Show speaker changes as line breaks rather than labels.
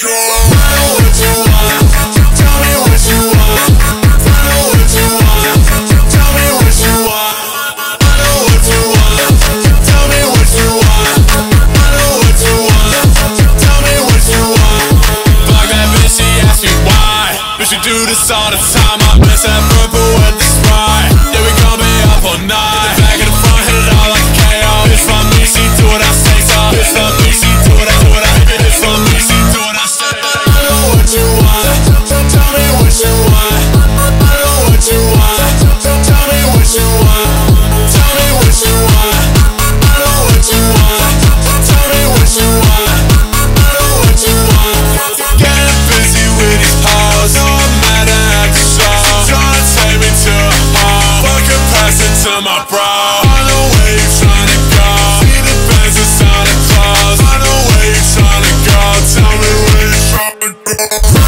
what you want. Tell me what you want. I know what you want. Tell me what you want. I know what you want. Tell me what you want. I know what you want. Tell me what you want. Fuck that bitch, she asked me why. Bitch, we do this all the time. I miss that purple with the Sprite. Yeah, we gon' be up all night. In the back and the front, hit it all like a KO. Bitch, from me, she do what I say so. Bitch, from me, she do what I do what I. Bitch, from me, she do what I say. I know what you want. Tell me what you want. I know what you want. Tell me what you want. Tell me what you want. I know what you want. Tell me what you want. I know what you want. Getting busy with these hoes. No, I'm mad at the show. Tryna take me to a home. Fucking pass it to my bro. I know where you tryna go. See the Benz inside the clothes. I know where you tryna go. Tell me where you tryna go.